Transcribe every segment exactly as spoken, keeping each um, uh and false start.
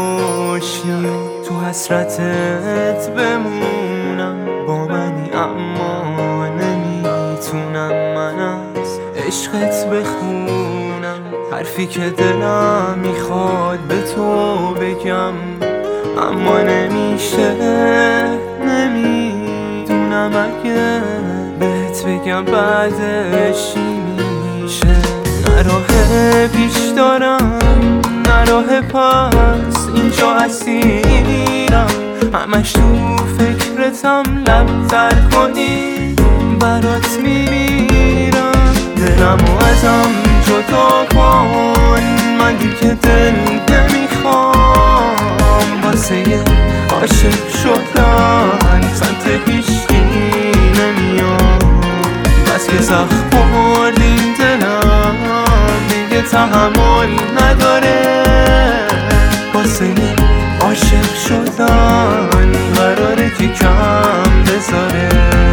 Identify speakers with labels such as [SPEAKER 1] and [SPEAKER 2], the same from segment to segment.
[SPEAKER 1] باشی، تو حسرتت بمونم، با منی اما نمیتونم من از عشقت بخونم. حرفی که دلم میخواد به تو بگم اما نمیشه، نمیدونم اگه بهت بگم بعدش چی میشه. نه راه پیش دارم نه راه پس، اینجا اسیرم، همش تو فکرتم، لب تر کنی برات میمیرم. دلمو ازم جدا کن، من دیگه دل نمیخوام، واسه عاشق شدن سمت هیچکی نمیام. بس که زخم خوردین دلم دیگه تحمل نداره، واسه عاشق شدن قراره که کم بذاره.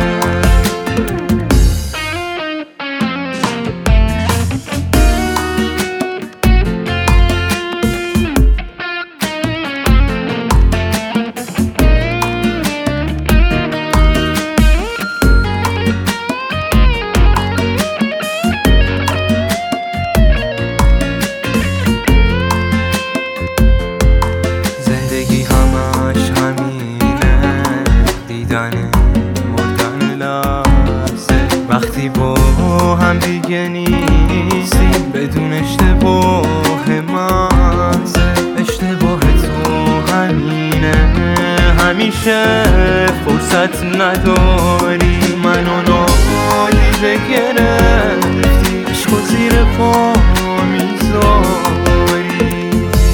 [SPEAKER 1] مردن لحظه وقتی با هم دیگه نیستیم، بدون اشتباه محضه. اشتباه تو همینه، همیشه فرصت نداری، منو نادیده گرفتی، عشقو زیر پا میذاری.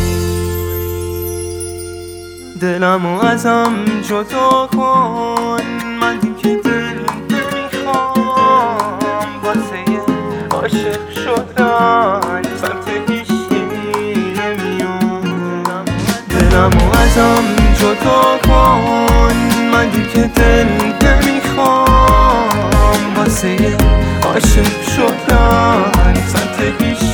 [SPEAKER 1] دلمو ازم جدا کن، من دیگه دل نمیخوام، واسه عاشق شدن سمت هیچکی نمیام. دلمو ازم جدا کن، من دیگه دل نمیخوام، واسه عاشق شدن سمت هیچکی